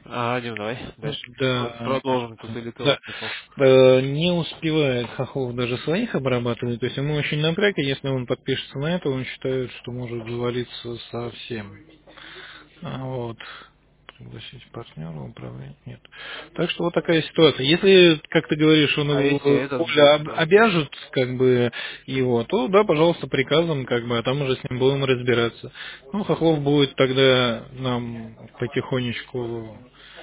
Дим, давай дальше. Да, Продолжим тут или ты да. отвлекал? Не успевает Хохлов даже своих обрабатывать, то есть ему очень напряг, и если он подпишется на это, он считает, что может завалиться совсем. Вот. Пригласить партнера, управление. Нет. Так что вот такая ситуация. Если, как ты говоришь, он А его если этот Коля будет, да? обяжет, как бы, его, то да, пожалуйста, приказом, как бы, а там уже с ним будем разбираться. Ну, Хохлов будет тогда нам потихонечку,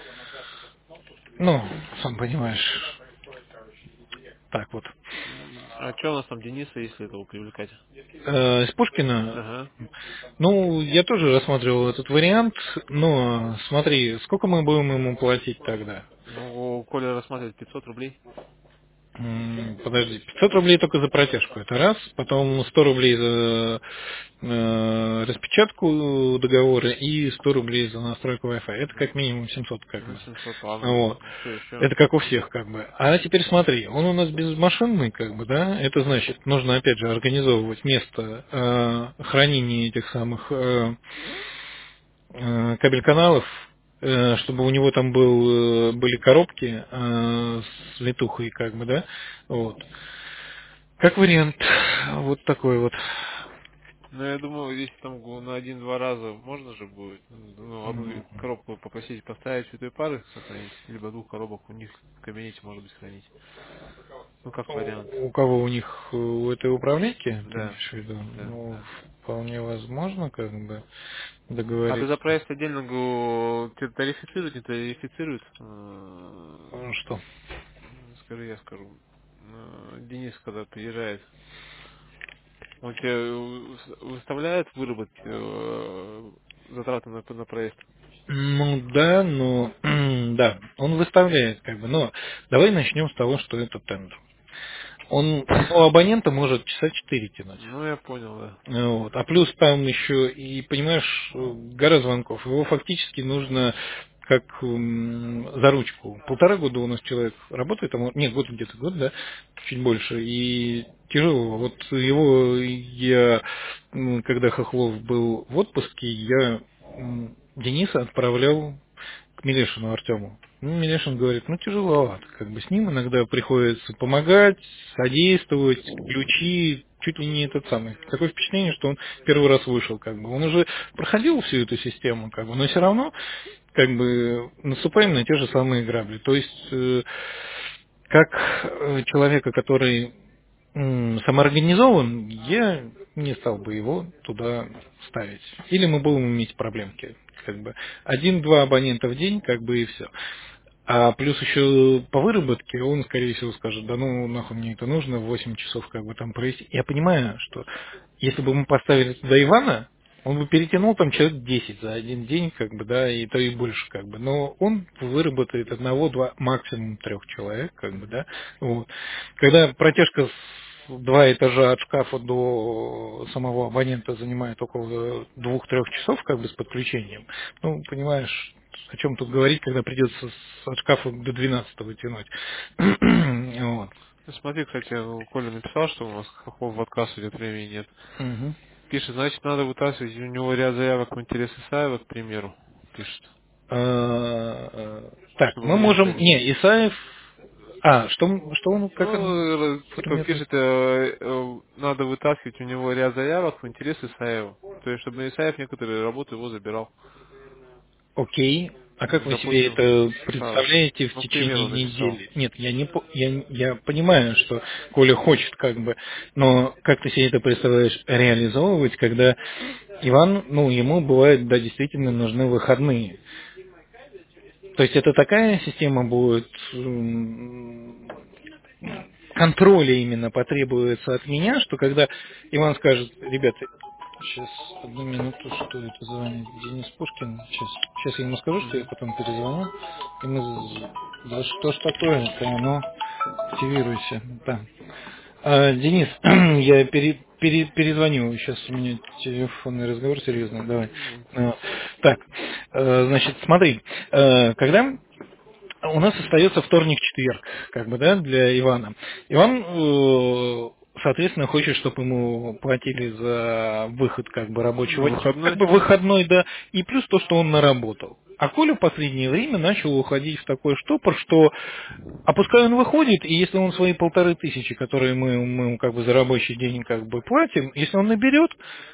ну, сам понимаешь, так вот. А что у нас там Дениса, если этого привлекать? Из Пушкина, Ага. ну, я тоже рассматривал этот вариант, но смотри, сколько мы будем ему платить тогда? Ну, Коля рассматривает 500 рублей. Подожди, 500 рублей только за протяжку, это раз, потом 100 рублей за распечатку договора и 100 рублей за настройку Wi-Fi. Это как минимум 700 как Ну, бы. 700, ладно. Вот. Что еще? Это как у всех как бы. А теперь смотри, он у нас безмашинный как бы, да, это значит, нужно опять же организовывать место хранения этих самых кабель-каналов, чтобы у него там были коробки с летухой, как бы, да, вот. Как вариант, вот такой вот. Ну, я думаю, если там на один-два раза можно же будет, ну, одну коробку попросить поставить в этой пары сохранить, либо двух коробок у них в кабинете, может быть, хранить. Ну, как вариант. У кого у них у этой управляйки, ты Да, имеешь в виду? да, Ну, да. вполне возможно, как бы А ты договориться. за проезд отдельно тебя тарифицируют, не тарифицируют? Ну что? Скажи, я скажу. Денис, когда приезжает, он тебе выставляет выработки затраты на проезд? Ну да, но да, он выставляет, как бы, но давай начнем с того, что это тендер. Он одного абонента может часа 4 тянуть. Ну, я понял, да. Вот. А плюс там еще и, понимаешь, гора звонков. Его фактически нужно как за ручку. 1,5 года у нас человек работает, нет, год где-то, год, да, чуть больше. И тяжело. Вот его я, когда Хохлов был в отпуске, я Дениса отправлял к Милешину Артему. Ну, Милешин говорит, ну, тяжеловато. Как бы с ним иногда приходится помогать, содействовать, ключи, чуть ли не этот самый. Такое впечатление, что он первый раз вышел, как бы. Он уже проходил всю эту систему, как бы, но все равно, как бы, наступаем на те же самые грабли. То есть, как человека, который самоорганизован, я не стал бы его туда ставить. Или мы будем иметь проблемки. Как бы один-два абонента в день, как бы и все. А плюс еще по выработке он, скорее всего, скажет, да ну нахуй мне это нужно, в 8 часов как бы там провести. Я понимаю, что если бы мы поставили туда Ивана, он бы перетянул там человек 10 за один день, как бы, да, и то и больше, как бы. Но он выработает одного, два, максимум 3 человек, как бы, да. Вот. Когда протяжка с 2 этажа от шкафа до самого абонента занимает около 2-3 часов, как бы, с подключением, ну, понимаешь, о чем тут говорить, когда придется от шкафа до 12 тянуть. Вот. Ну, смотри, кстати, Коля написал, что у нас Хохлов в отказ идет, времени нет. Мгм. Пишет, значит, надо вытаскивать, у него ряд заявок в интерес Исаева, к примеру, пишет, Так, чтобы мы мы не можем... ходили. Не, Исаев... что он, как он Ну, типа формирует? пишет, надо вытаскивать у него ряд заявок в интерес Исаева. То есть, чтобы Исаев некоторые работы его забирал. Окей. А как вы себе Допустим, это а, представляете в ну, к течение примеру, написал. недели? Нет, я не я понимаю, что Коля хочет как бы, но как ты себе это представляешь реализовывать, когда Иван, ну, ему бывает, да, действительно нужны выходные. То есть это такая система будет, контроля именно потребуется от меня, что когда Иван скажет, ребята, сейчас одну минуту, что это звонит, Денис Пушкин, сейчас я ему скажу, что я Мгм. потом перезвоню, и мы, да что ж такое-то, ну, активируйся, да. Денис, я перезвоню, сейчас у меня телефонный разговор серьезный, давай. Так, значит, смотри, когда у нас остается вторник-четверг, как бы, да, для Ивана. Иван, соответственно, хочет, чтобы ему платили за выход, как бы, На рабочего дня, как выходной. бы выходной, да, и плюс то, что он наработал. А Коля в последнее время начал уходить в такой штопор, что а пускай он выходит, и если он свои 1500, которые мы ему как бы за рабочий день как бы платим, если он наберет,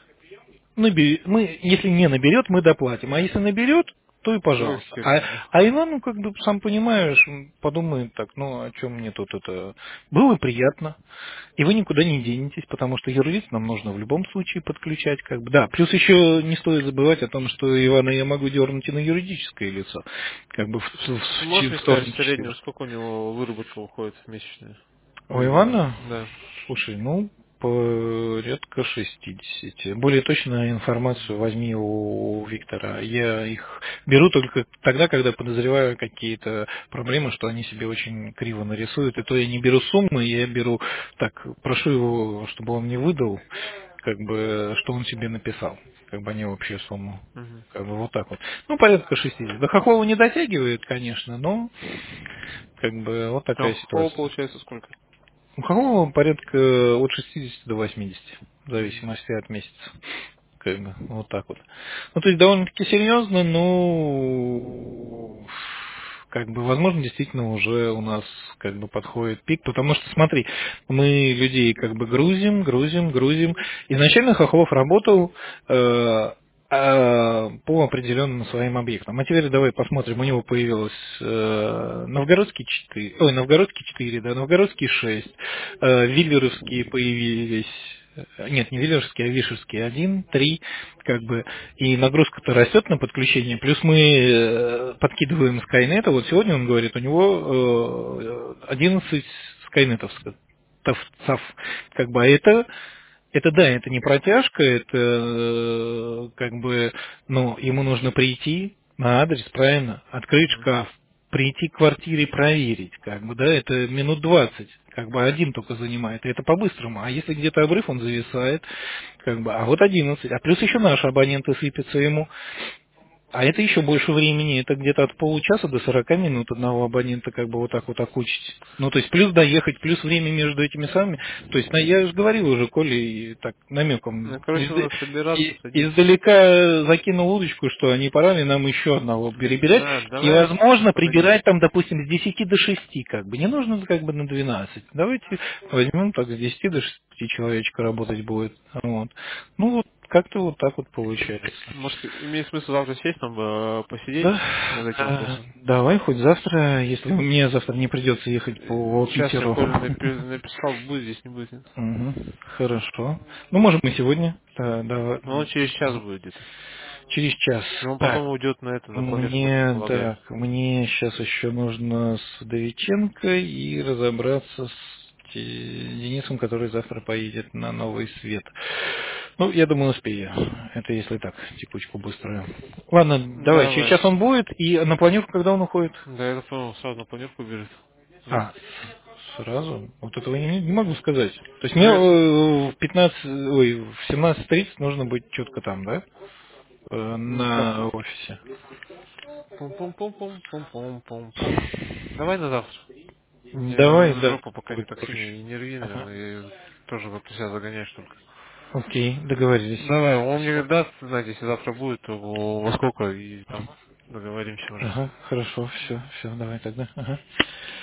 мы, если не наберет, мы доплатим. А если наберет, то и То пожалуйста. хер с ним, да. А Иван, ну, как бы, сам понимаешь, подумает так, ну, о чем мне тут это... Было приятно. И вы никуда не денетесь, потому что юрлиц нам нужно в любом случае подключать, как бы. Да, плюс еще не стоит забывать о том, что Ивана я могу дернуть и на юридическое лицо, как бы Можешь мне в сказать сторону в среднем, 4. сколько у него выработка уходит месячная? У Ивана? Да. Слушай, ну, порядка 60. Более точную информацию возьми у Виктора. Я их беру только тогда, когда подозреваю какие-то проблемы, что они себе очень криво нарисуют. И то я не беру суммы, я беру так, прошу его, чтобы он мне выдал, как бы, что он себе написал, как бы, а не общую сумму. Мгм. Как бы вот так вот. Ну, порядка 60. До Хохлова не дотягивает, конечно, но как бы вот А у такая Хохлова ситуация. получается сколько? У кого порядка от 60 до 80, в Мгм. зависимости от месяца. Как бы, вот так вот. Ну, то есть довольно-таки серьезно, но как бы, возможно, действительно уже у нас как бы подходит пик, потому что, смотри, мы людей как бы грузим. Изначально Хохлов работал по определенным своим объектам. А теперь давай посмотрим, у него появилось Новгородский 4, ой, Новгородский 4, да, Новгородский 6, Виллеровские появились, нет, не Виллеровские, а Вишерские 1, 3, как бы, и нагрузка-то растет на подключение, плюс мы подкидываем Skynet, вот сегодня он говорит, у него 11 Skynetов, как бы, а это да, это не протяжка, это как бы, ну, ему нужно прийти на адрес, правильно, открыть Мгм. шкаф, прийти к квартире, проверить, как бы, да, это минут 20, как бы один только занимает, и это по-быстрому, а если где-то обрыв, он зависает, как бы, а вот 11, а плюс еще наши абоненты сыпятся ему, а это еще больше времени, это где-то от получаса до 40 минут одного абонента как бы вот так вот окучить. Ну, то есть плюс доехать, плюс время между этими самыми. То есть, я же говорил уже, Коле, и так Ну, намеком, короче, надо собираться, садиться. издалека закинул удочку, что не пора ли нам еще одного перебирать. Да, И, давай возможно, подойдем. прибирать там, допустим, с 10 до 6 как бы. Не нужно как бы на 12. Давайте возьмем так с 10 до 6 человечка работать будет. Вот. Ну, вот как-то вот так вот получается. Может, имеет смысл завтра сесть, нам посидеть Да, над этим вопросом? давай хоть завтра, если мне завтра не придется ехать по Сейчас я Питеру. Коле написал, будет здесь, не будет. Нет? Мгм, хорошо. Ну, может, мы сегодня. Да, Но он через час будет где-то. через час. И он Так, потом уйдет на это, на планерку, мне, полагаю. так, мне сейчас еще нужно с Вдовиченко и разобраться с Денисом, который завтра поедет на Новый Свет. Ну, я думаю, успею. Это если так, текучку быструю. Ладно, давай, через Давай. час он будет, и на планерку когда он уходит? Да, я понял, сразу на планерку бежит. Нет? А, сразу? Вот этого я не могу сказать. То есть Ну, мне я... в 15, ой, в 17:30 нужно быть четко там, да? Так. На офисе. Пум-пум-пум-пум-пум-пум-пум. Давай на завтра. Давай, Мне да, жопа пока не будет так проще. сильно и нервиная, Ага. и тоже как-то себя загоняешь только. Окей, договорились. Давай, он мне Все. даст, знаете, если завтра будет, то во сколько, и там договоримся уже. Ага, хорошо, все, давай тогда. Ага.